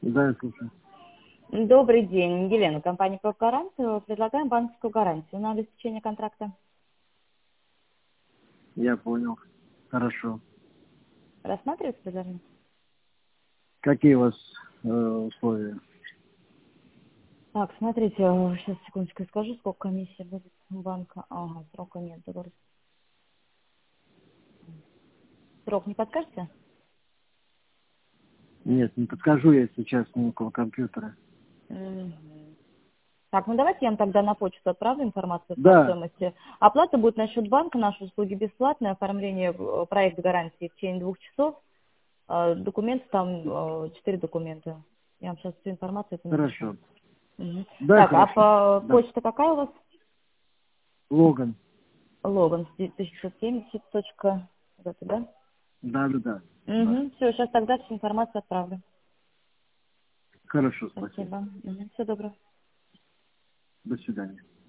Да, я слушаю. Добрый день, Елена, компания «Профгарант». Предлагаем банковскую гарантию на обеспечение контракта. Я понял. Хорошо. Рассматривается предложение? Какие у вас условия? Так, смотрите, сейчас секундочку скажу, сколько комиссия будет у банка. Ага, срока нет. Договор. Срок не подскажете? Нет, не подскажу, я сейчас не около компьютера. Мгм. Так, ну давайте я вам тогда на почту отправлю информацию по Да, стоимости. Оплата будет на счет банка, наши услуги бесплатные, оформление проекта гарантии в течение 2 часов. Документы там, 4 документа. Я вам сейчас всю информацию это напишу. хорошо. Мгм. Да, Так, а хорошо. по Да. почта какая у вас? Логан. Логан 1670. Вот это, да? Да, да, да. Да. Угу. Все, сейчас тогда всю информацию отправлю. Хорошо, спасибо. Спасибо. Угу. Всего доброго. До свидания.